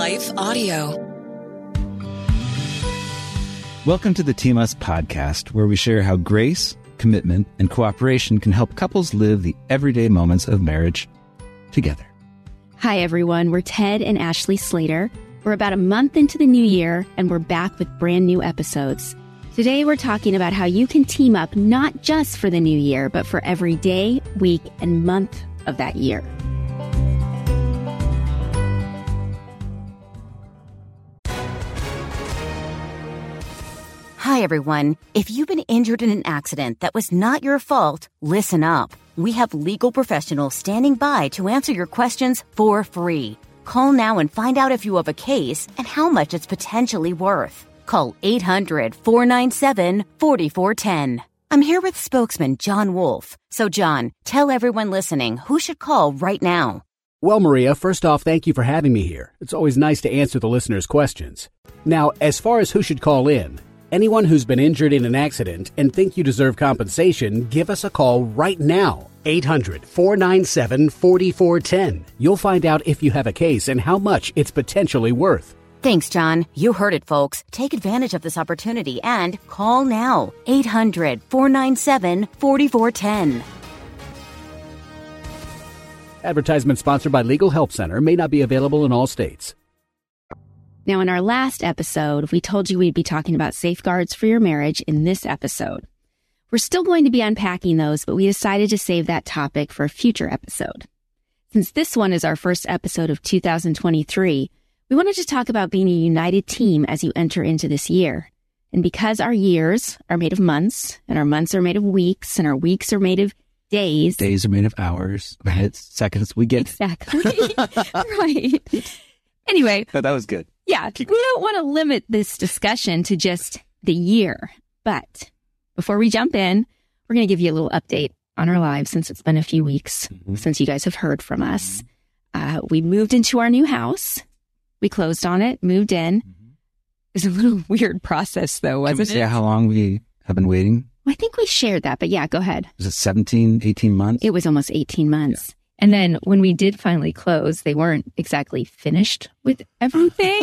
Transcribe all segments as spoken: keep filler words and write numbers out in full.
Life Audio. Welcome to the Team Us podcast, where we share how grace, commitment, and cooperation can help couples live the everyday moments of marriage together. Hi, everyone. We're Ted and Ashley Slater. We're about a month into the new year, and we're back with brand new episodes. Today, we're talking about how you can team up not just for the new year, but for every day, week, and month of that year. Hi, everyone. If you've been injured in an accident that was not your fault, listen up. We have legal professionals standing by to answer your questions for free. Call now and find out if you have a case and how much it's potentially worth. Call eight hundred, four nine seven, four four one zero. I'm here with spokesman John Wolf. So, John, tell everyone listening who should call right now. Well, Maria, first off, thank you for having me here. It's always nice to answer the listeners' questions. Now, as far as who should call in, anyone who's been injured in an accident and think you deserve compensation, give us a call right now. eight hundred, four nine seven, four four one zero. You'll find out if you have a case and how much it's potentially worth. Thanks, John. You heard it, folks. Take advantage of this opportunity and call now. eight hundred, four nine seven, four four one zero. Advertisement sponsored by Legal Help Center. May not be available in all states. Now, in our last episode, we told you we'd be talking about safeguards for your marriage in this episode. We're still going to be unpacking those, but we decided to save that topic for a future episode. Since this one is our first episode of two thousand twenty-three, we wanted to talk about being a united team as you enter into this year. And because our years are made of months, and our months are made of weeks, and our weeks are made of days. Days are made of hours, minutes, seconds. We get Exactly. Right. Anyway. No, that was good. Yeah. We don't want to limit this discussion to just the year. But before we jump in, we're going to give you a little update on our lives since it's been a few weeks mm-hmm. since you guys have heard from us. Uh, we moved into our new house. We closed on it, moved in. Mm-hmm. It was a little weird process, though, wasn't Can we it? say how long we have been waiting? I think we shared that, but yeah, go ahead. Was it seventeen, eighteen months? It was almost eighteen months. Yeah. And then when we did finally close, they weren't exactly finished with everything.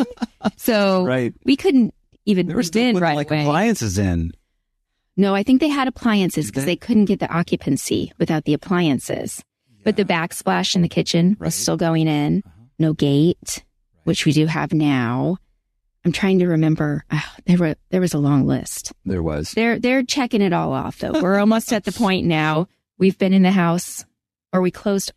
So right. we couldn't even there were move in right like away. Appliances in. No, I think they had appliances because they couldn't get the occupancy without the appliances. Yeah. But the backsplash in the kitchen right. was still going in. Uh-huh. No gate, right. which we do have now. I'm trying to remember. Oh, there were there was a long list. There was. They're they're checking it all off though. We're almost at the point now. We've been in the house, or we closed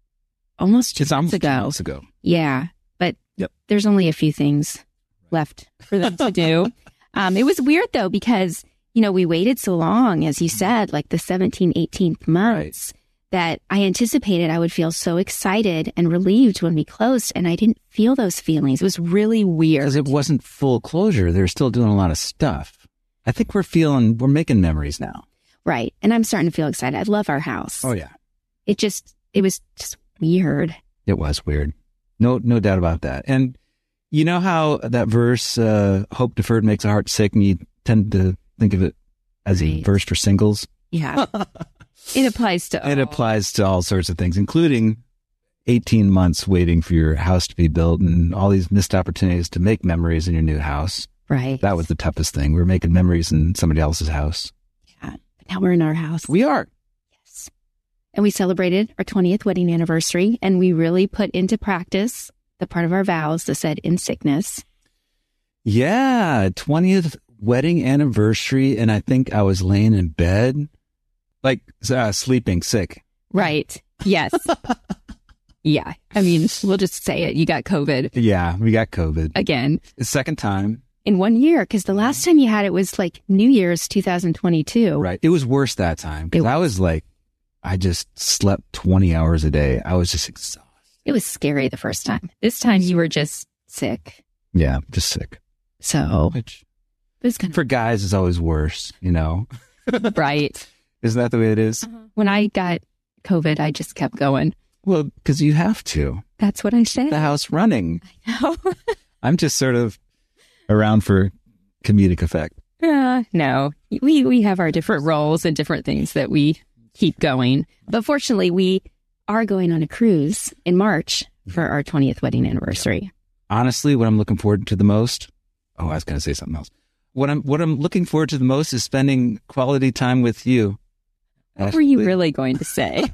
almost two it's months almost ago. Two months ago. Yeah, but yep. there's only a few things left for them to do. Um, it was weird though because you know we waited so long, as you said, like the seventeenth, eighteenth months. Right. That I anticipated I would feel so excited and relieved when we closed, and I didn't feel those feelings. It was really weird. Because it wasn't full closure. They're still doing a lot of stuff. I think we're feeling, we're making memories now. Right. And I'm starting to feel excited. I love our house. Oh, yeah. It just, it was just weird. It was weird. No, no doubt about that. And you know how that verse, uh, hope deferred makes a heart sick, and you tend to think of it as right. a verse for singles? Yeah. It applies to all. It applies to all sorts of things, including eighteen months waiting for your house to be built and all these missed opportunities to make memories in your new house. Right. That was the toughest thing. We were making memories in somebody else's house. Yeah. But now we're in our house. We are. Yes. And we celebrated our twentieth wedding anniversary, and we really put into practice the part of our vows that said in sickness. Yeah. twentieth wedding anniversary. And I think I was laying in bed. Like uh, sleeping sick. Right. Yes. Yeah. I mean, we'll just say it. You got COVID. Yeah, we got COVID. Again. The second time. In one year, because the last time you had it was like New Year's two thousand twenty-two. Right. It was worse that time. Because I was like, I just slept twenty hours a day. I was just exhausted. It was scary the first time. This time you were just sick. Yeah, just sick. So. Which, it was kind of, for guys, is always worse, you know? Right. Isn't that the way it is? Uh-huh. When I got COVID, I just kept going. Well, because you have to. That's what I said. The house running. I know. I'm just sort of around for comedic effect. Uh, no, we, we have our different roles and different things that we keep going. But fortunately, we are going on a cruise in March for our twentieth wedding anniversary. honestly, what I'm looking forward to the most, oh, I was going to say something else. What I'm, what I'm looking forward to the most is spending quality time with you. What were you really going to say?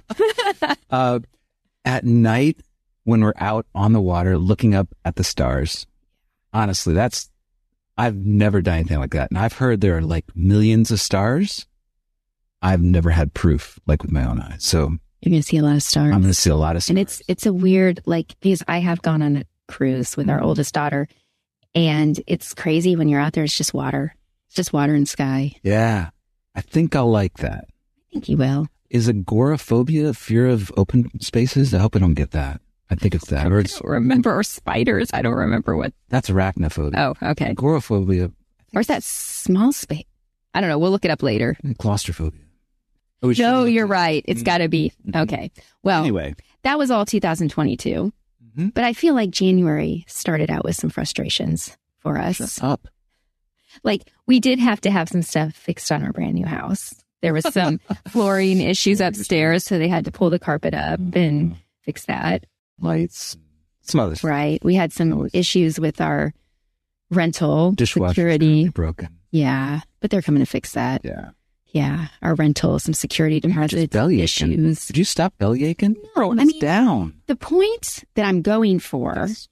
uh, at night when we're out on the water looking up at the stars. Honestly, that's, I've never done anything like that. And I've heard there are like millions of stars. I've never had proof like with my own eyes. So you're going to see a lot of stars. I'm going to see a lot of stars. And it's, it's a weird, like, because I have gone on a cruise with our oldest daughter, and it's crazy when you're out there. It's just water. It's just water and sky. Yeah. I think I'll like that. I think you will. Is agoraphobia fear of open spaces? I hope I don't get that. I think it's that. I or it's, don't remember. Or spiders. I don't remember what. That's arachnophobia. Oh, okay. Agoraphobia. Or is that small space? I don't know. We'll look it up later. Claustrophobia. Oh, no, you're right. It's got to be. Mm-hmm. Okay. Well, anyway, that was all two thousand twenty-two. Mm-hmm. But I feel like January started out with some frustrations for us. Shut up. Like, we did have to have some stuff fixed on our brand new house. There was some flooring issues upstairs, so they had to pull the carpet up and fix that. Lights, some other stuff. Right. We had some issues with our rental Dishwasher security. Broken. Yeah, but they're coming to fix that. Yeah. Yeah, our rental, some security deposit issues. Did you stop belly aching? No, I I mean, down. The point that I'm going for yes.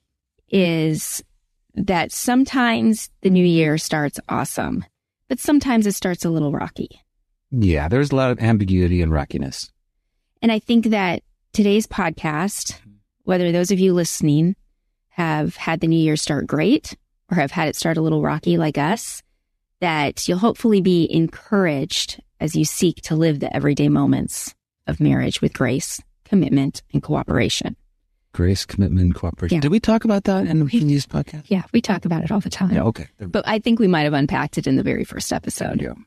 is that sometimes the new year starts awesome, but sometimes it starts a little rocky. Yeah, there's a lot of ambiguity and rockiness. And I think that today's podcast, whether those of you listening have had the new year start great or have had it start a little rocky like us, that you'll hopefully be encouraged as you seek to live the everyday moments of marriage with grace, commitment, and cooperation. Grace, commitment, cooperation. Yeah. Did we talk about that in the previous podcast? Yeah, we talk about it all the time. Yeah, okay. But I think we might have unpacked it in the very first episode. Yeah.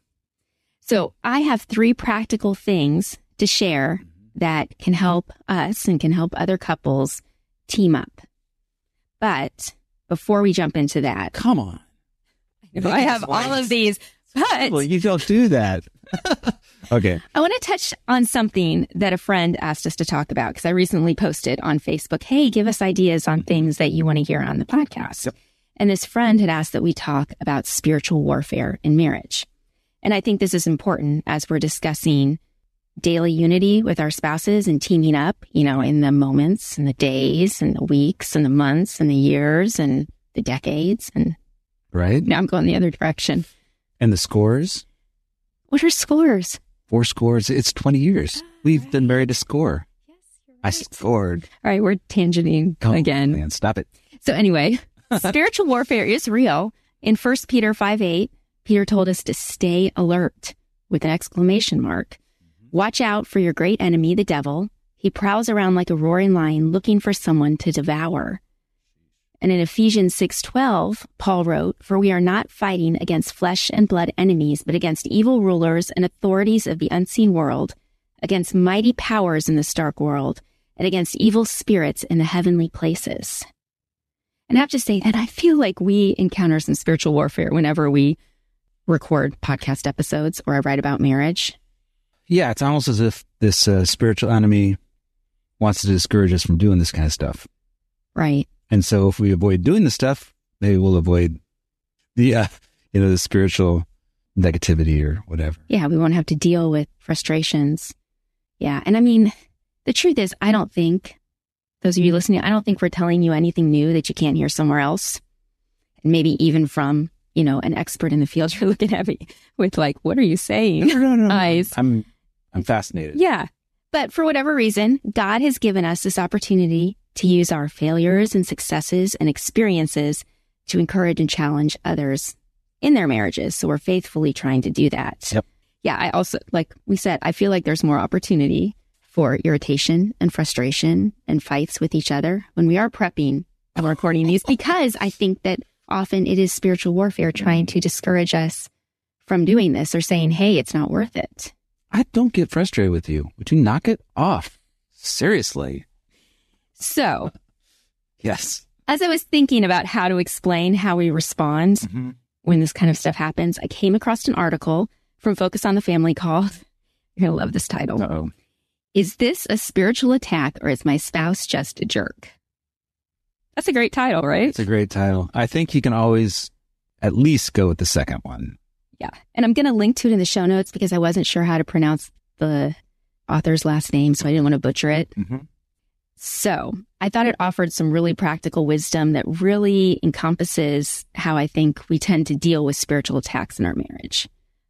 So I have three practical things to share that can help us and can help other couples team up. But before we jump into that, come on. I have all of these, but well, you don't do that. Okay. I want to touch on something that a friend asked us to talk about because I recently posted on Facebook, hey, give us ideas on things that you want to hear on the podcast. Yep. And this friend had asked that we talk about spiritual warfare in marriage. And I think this is important as we're discussing daily unity with our spouses and teaming up, you know, in the moments and the days and the weeks and the months and the years and the decades. And right now I'm going the other direction. And the scores? What are scores? Four scores. It's twenty years. We've right. been married a score. Yes, you're right. I scored. All right, we're tangenting oh, again. Man, stop it. So anyway, spiritual warfare is real. In First Peter five eight, Peter told us to stay alert with an exclamation mark. Watch out for your great enemy, the devil. He prowls around like a roaring lion looking for someone to devour. And in Ephesians six twelve, Paul wrote, for we are not fighting against flesh and blood enemies, but against evil rulers and authorities of the unseen world, against mighty powers in this dark world, and against evil spirits in the heavenly places. And I have to say that I feel like we encounter some spiritual warfare whenever we record podcast episodes or I write about marriage. Yeah, it's almost as if this uh, spiritual enemy wants to discourage us from doing this kind of stuff. Right. And so if we avoid doing the stuff, maybe we'll avoid the, uh, you know, the spiritual negativity or whatever. Yeah, we won't have to deal with frustrations. Yeah. And I mean, the truth is, I don't think, those of you listening, I don't think we're telling you anything new that you can't hear somewhere else. And maybe even from, you know, an expert in the field. You're looking at me with like, what are you saying? No, no, no. Eyes. I'm, I'm fascinated. Yeah. But for whatever reason, God has given us this opportunity to use our failures and successes and experiences to encourage and challenge others in their marriages. So we're faithfully trying to do that. Yep. Yeah. I also, like we said, I feel like there's more opportunity for irritation and frustration and fights with each other when we are prepping and recording these, because I think that often it is spiritual warfare trying to discourage us from doing this or saying, hey, it's not worth it. I don't get frustrated with you. Would you knock it off? Seriously. So, yes. As I was thinking about how to explain how we respond mm-hmm. when this kind of stuff happens, I came across an article from Focus on the Family called, you're going to love this title. Uh-oh. Is this a spiritual attack or is my spouse just a jerk? That's a great title, right? It's a great title. I think you can always at least go with the second one. Yeah. And I'm going to link to it in the show notes because I wasn't sure how to pronounce the author's last name, so I didn't want to butcher it. Mm-hmm. So I thought it offered some really practical wisdom that really encompasses how I think we tend to deal with spiritual attacks in our marriage.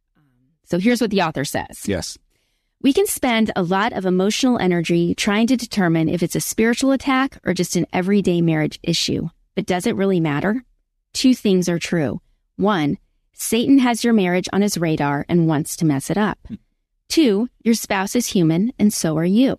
So here's what the author says. Yes. We can spend a lot of emotional energy trying to determine if it's a spiritual attack or just an everyday marriage issue. But does it really matter? Two things are true. One, Satan has your marriage on his radar and wants to mess it up. Two, your spouse is human and so are you.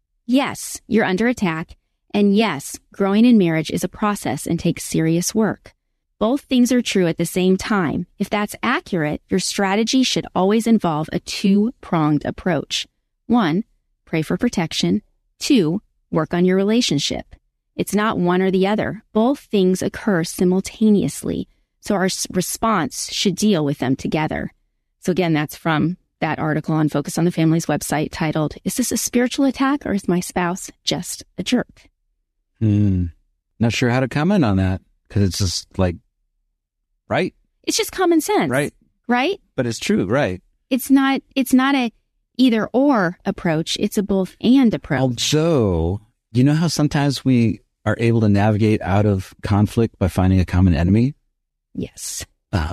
Yes, you're under attack. And yes, growing in marriage is a process and takes serious work. Both things are true at the same time. If that's accurate, your strategy should always involve a two-pronged approach. One, pray for protection. Two, work on your relationship. It's not one or the other. Both things occur simultaneously, so our response should deal with them together. So again, that's from that article on Focus on the Family's website titled, Is This a Spiritual Attack or is my spouse just a jerk? Hmm. Not sure how to comment on that because it's just like, right? It's just common sense. Right. Right? But it's true, right? It's not, it's not a either or approach. It's a both and approach. Although, you know how sometimes we are able to navigate out of conflict by finding a common enemy? Yes. Uh,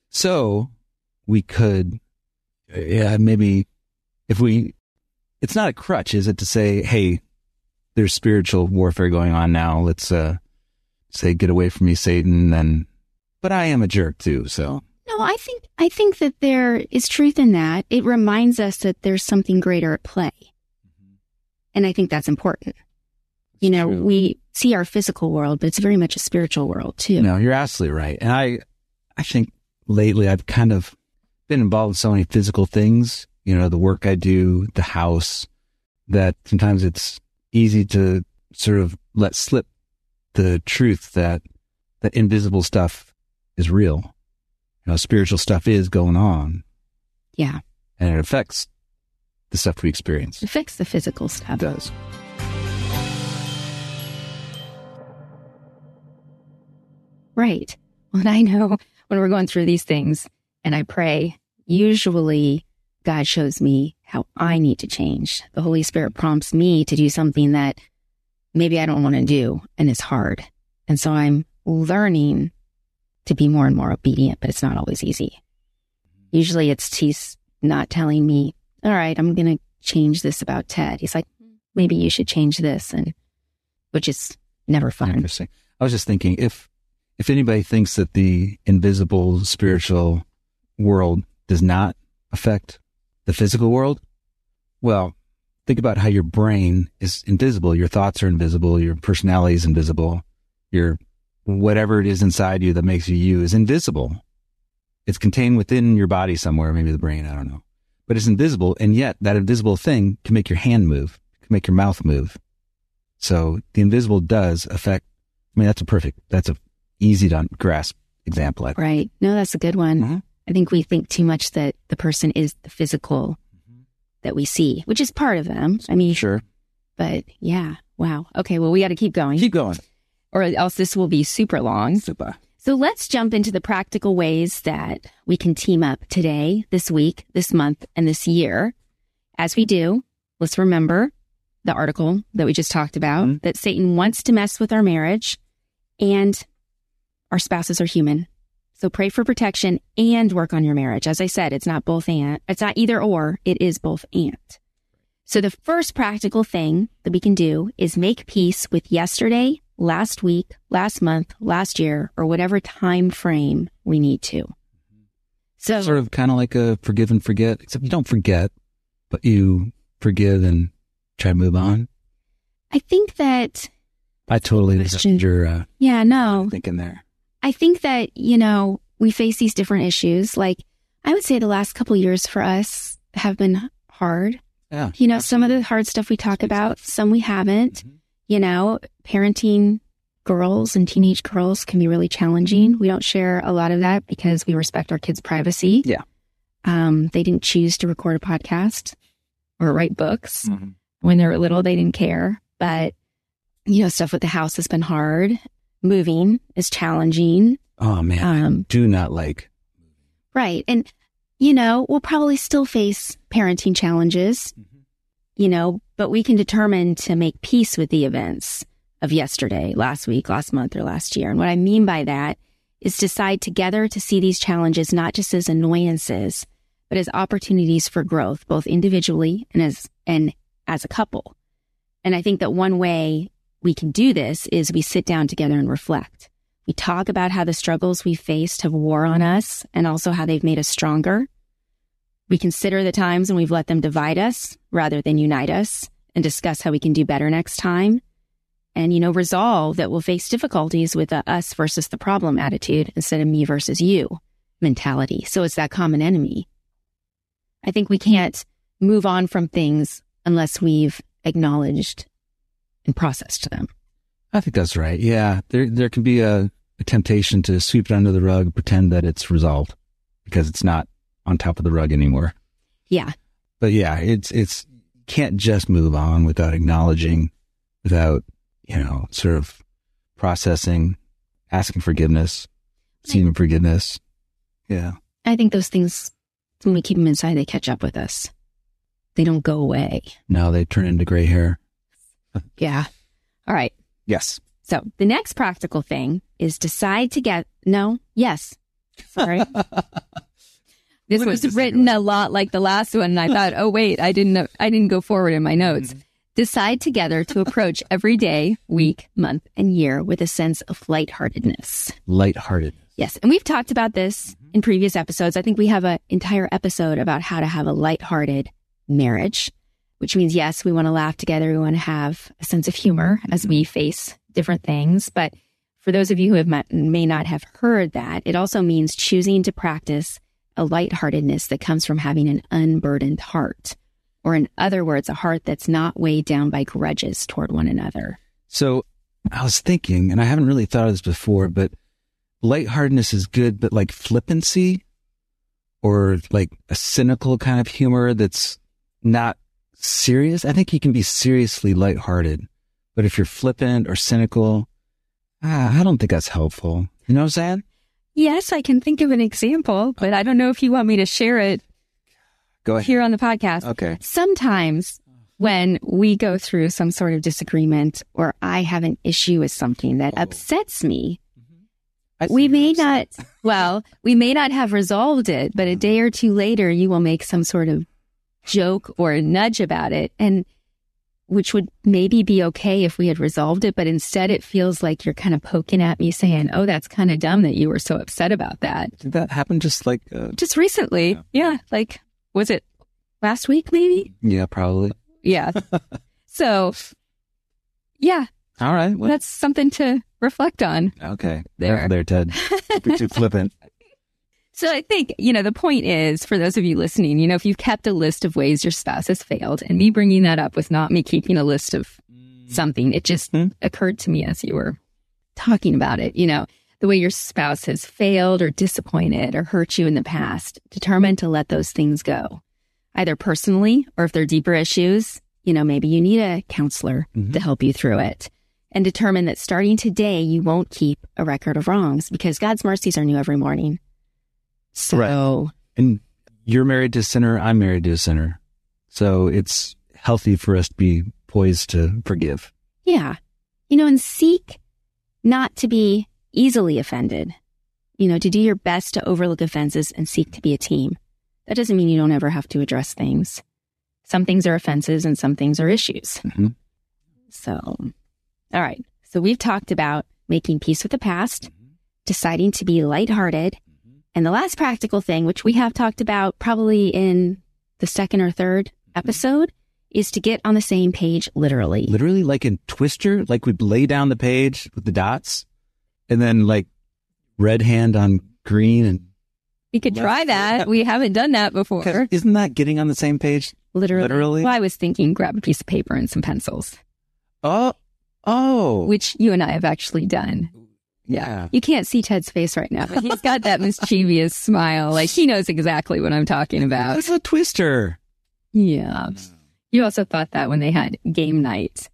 so we could, yeah, maybe if we, it's not a crutch, is it, to say, hey, there's spiritual warfare going on now. Let's uh, say, get away from me, Satan. And, but I am a jerk too, so. No, I think, I think that there is truth in that. It reminds us that there's something greater at play. Mm-hmm. And I think that's important. You know, true. We see our physical world, but it's very much a spiritual world too. No, you're absolutely right. And I, I think lately I've kind of been involved in so many physical things, you know, the work I do, the house, that sometimes it's easy to sort of let slip the truth that that invisible stuff is real. You know, spiritual stuff is going on. Yeah. And it affects the stuff we experience. It affects the physical stuff. It does. Right. Well, I know when we're going through these things and I pray, usually God shows me how I need to change. The Holy Spirit prompts me to do something that maybe I don't want to do and it's hard. And so I'm learning to be more and more obedient, but it's not always easy. Usually it's he's not telling me, all right, I'm going to change this about Ted. He's like, maybe you should change this, and which is never fun. Interesting. I was just thinking, if if anybody thinks that the invisible spiritual world does not affect the physical world, well, think about how your brain is invisible. Your thoughts are invisible. Your personality is invisible. Your whatever it is inside you that makes you you is invisible. It's contained within your body somewhere, maybe the brain, I don't know. But it's invisible, and yet that invisible thing can make your hand move, can make your mouth move. So the invisible does affect, I mean, that's a perfect, that's a easy to grasp example. I think. Right. No, that's a good one. Mm-hmm. I think we think too much that the person is the physical mm-hmm. that we see, which is part of them. I mean, sure. But yeah. Wow. Okay. Well, we got to keep going. Keep going. Or else this will be super long. Super. So let's jump into the practical ways that we can team up today, this week, this month, and this year. As we do, let's remember the article that we just talked about, mm-hmm. that Satan wants to mess with our marriage, and our spouses are human. So pray for protection and work on your marriage. As I said, it's not both and. It's not either or. It is both and. So the first practical thing that we can do is make peace with yesterday, last week, last month, last year, or whatever time frame we need to. So sort of kind of like a forgive and forget, except you don't forget, but you forgive and try to move on. I think that I totally understand your uh, yeah, no. thinking there. I think that, you know, we face these different issues. Like, I would say the last couple of years for us have been hard. Yeah. You know, absolutely. some of the hard stuff we talk about, some we haven't. Mm-hmm. You know, parenting girls and teenage girls can be really challenging. We don't share a lot of that because we respect our kids' privacy. Yeah. Um, they didn't choose to record a podcast or write books. Mm-hmm. When they were little, they didn't care. But, you know, stuff with the house has been hard. moving is challenging. Oh, man. Um, I do not like. Right. And, you know, we'll probably still face parenting challenges, mm-hmm. you know, but we can determine to make peace with the events of yesterday, last week, last month, or last year. And what I mean by that is decide together to see these challenges not just as annoyances, but as opportunities for growth, both individually and as and as a couple. And I think that one way we can do this is we sit down together and reflect. We talk about how the struggles we faced have wore on us and also how they've made us stronger. We consider the times when we've let them divide us rather than unite us and discuss how we can do better next time. And, you know, resolve that we'll face difficulties with a us versus the problem attitude instead of me versus you mentality. So it's that common enemy. I think we can't move on from things unless we've acknowledged and processed them. I think that's right. Yeah. There there can be a, a temptation to sweep it under the rug, pretend that it's resolved because it's not on top of the rug anymore. Yeah. But yeah, it's, it's, can't just move on without acknowledging, without, you know, sort of processing, asking forgiveness, seeking forgiveness. Yeah. I think those things, when we keep them inside, they catch up with us. They don't go away. No, they turn into gray hair. Yeah. All right. Yes. So the next practical thing is decide to get, no, yes. Sorry. This Look was this written a lot like the last one. And I thought, oh, wait, I didn't know, I didn't go forward in my notes. Mm-hmm. Decide together to approach every day, week, month, and year with a sense of lightheartedness. Lighthearted. Yes. And we've talked about this in previous episodes. I think we have an entire episode about how to have a lighthearted marriage, which means, yes, we want to laugh together. We want to have a sense of humor as we face different things. But for those of you who have met, may not have heard that, it also means choosing to practice a lightheartedness that comes from having an unburdened heart. Or in other words, a heart that's not weighed down by grudges toward one another. So I was thinking, and I haven't really thought of this before, but lightheartedness is good, but like flippancy or like a cynical kind of humor that's not serious. I think you can be seriously lighthearted, but if you're flippant or cynical, ah, I don't think that's helpful. You know what I'm saying? Yes, I can think of an example, but I don't know if you want me to share it. Go ahead. Here on the podcast. Okay. Sometimes when we go through some sort of disagreement or I have an issue with something that oh. upsets me, mm-hmm. we may not, well, we may not have resolved it, but a day or two later, you will make some sort of joke or a nudge about it, and which would maybe be okay if we had resolved it, but instead it feels like you're kind of poking at me saying, oh, that's kind of dumb that you were so upset about that. Did that happen just like... Uh, just recently. Yeah. yeah like... Was it last week, maybe? Yeah, probably. Yeah. So, yeah. All right. Well, that's something to reflect on. Okay. There. There, Ted. Don't be too flippant. So I think, you know, the point is, for those of you listening, you know, if you've kept a list of ways your spouse has failed, and me bringing that up was not me keeping a list of something. It just mm-hmm. occurred to me as you were talking about it, you know. The way your spouse has failed or disappointed or hurt you in the past, determine to let those things go, either personally or if they're deeper issues, you know, maybe you need a counselor mm-hmm. to help you through it, and determine that starting today, you won't keep a record of wrongs because God's mercies are new every morning. So, right. And you're married to a sinner. I'm married to a sinner. So it's healthy for us to be poised to forgive. Yeah. You know, and seek not to be easily offended, you know, to do your best to overlook offenses and seek to be a team. That doesn't mean you don't ever have to address things. Some things are offenses and some things are issues. Mm-hmm. So, all right. So we've talked about making peace with the past, mm-hmm. deciding to be lighthearted, mm-hmm. and the last practical thing, which we have talked about probably in the second or third episode, is to get on the same page literally. Literally, like in Twister, like we'd lay down the page with the dots. And then like red hand on green and... We could try that. We haven't done that before. Isn't that getting on the same page? Literally. Literally? Well, I was thinking grab a piece of paper and some pencils. Oh. Oh. Which you and I have actually done. Yeah. You can't see Ted's face right now, but he's got that mischievous smile. Like he knows exactly what I'm talking about. That's a Twister. Yeah. You also thought that when they had game night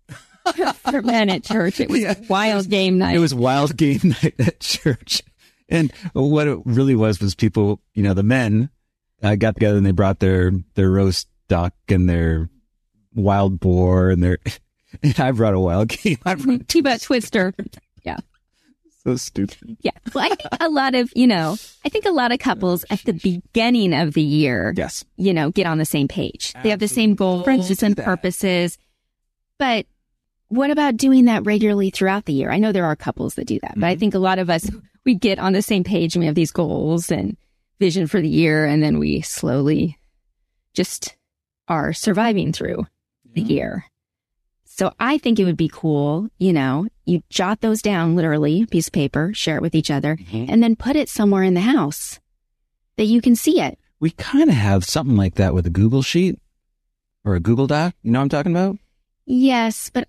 For men at church, it was Yeah. wild game night. It was wild game night at church. And what it really was was people, you know, the men uh, got together and they brought their, their roast duck and their wild boar and their, and I brought a wild game. I brought T-Butt Twister. Yeah. so stupid. Yeah. Well, I think a lot of, you know, I think a lot of couples at the beginning of the year, Yes. you know, get on the same page. They have the same goals and purposes. But what about doing that regularly throughout the year? I know there are couples that do that, but I think a lot of us, we get on the same page and we have these goals and vision for the year, and then we slowly just are surviving through the year. So I think it would be cool, you know, you jot those down, literally, a piece of paper, share it with each other, Mhm. and then put it somewhere in the house that you can see it. We kind of have something like that with a Google Sheet or a Google Doc. You know what I'm talking about? Yes, but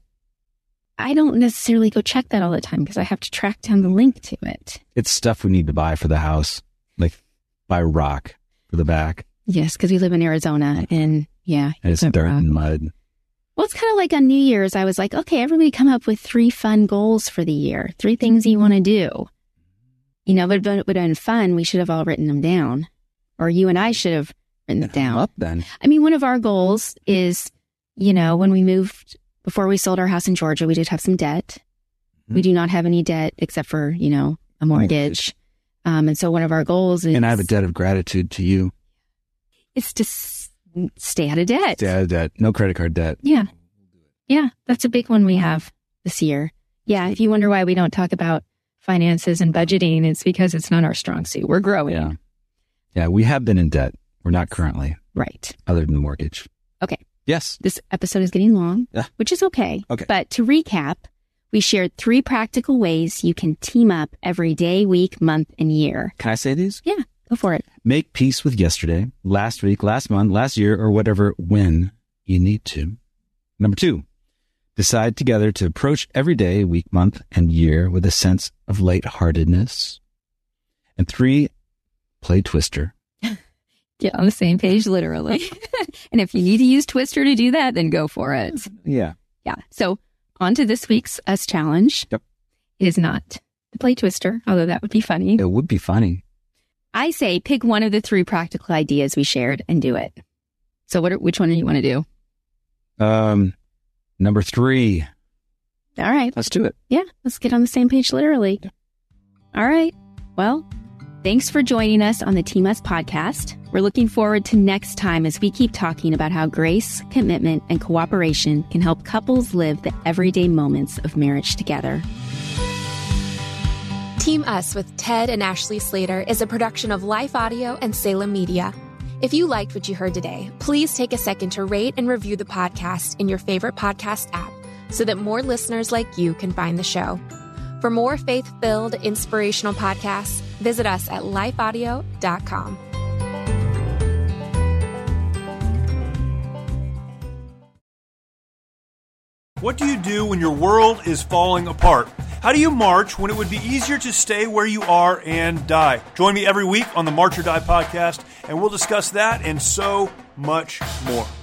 I don't necessarily go check that all the time because I have to track down the link to it. It's stuff we need to buy for the house, like buy rock for the back. Yes, because we live in Arizona, and yeah. And it's but, dirt uh, and mud. Well, it's kind of like on New Year's, I was like, okay, everybody come up with three fun goals for the year, three things you want to do. You know, but it would have been fun. We should have all written them down, or you and I should have written them down. Up then. I mean, one of our goals is, you know, when we moved, before we sold our house in Georgia, we did have some debt. Mhm. We do not have any debt except for, you know, a mortgage. Um, and so one of our goals is, And I have a debt of gratitude to you. is to s- stay out of debt. Yeah, debt. No credit card debt. Yeah. Yeah. That's a big one we have this year. Yeah. If you wonder why we don't talk about finances and budgeting, it's because it's not our strong suit. We're growing. Yeah. Yeah, we have been in debt. We're not currently, Right. other than the mortgage. Okay. Yes. This episode is getting long, Yeah. which is okay. Okay. But to recap, we shared three practical ways you can team up every day, week, month, and year. Can I say these? Yeah, go for it. Make peace with yesterday, last week, last month, last year, or whatever when you need to. Number two, decide together to approach every day, week, month, and year with a sense of lightheartedness. And three, play Twister. Get on the same page, literally. And if you need to use Twister to do that, then go for it. Yeah. Yeah. So on to this week's Us Challenge. Yep. It is not to play Twister, although that would be funny. It would be funny. I say pick one of the three practical ideas we shared and do it. So what? Are, which one do you want to do? Um, number three. All right. Let's do it. Yeah, let's get on the same page, literally. All right. Well, thanks for joining us on the Team Us podcast. We're looking forward to next time as we keep talking about how grace, commitment, and cooperation can help couples live the everyday moments of marriage together. Team Us with Ted and Ashley Slater is a production of Life Audio and Salem Media. If you liked what you heard today, please take a second to rate and review the podcast in your favorite podcast app so that more listeners like you can find the show. For more faith-filled, inspirational podcasts, visit us at life audio dot com. What do you do when your world is falling apart? How do you march when it would be easier to stay where you are and die? Join me every week on the March or Die podcast, and we'll discuss that and so much more.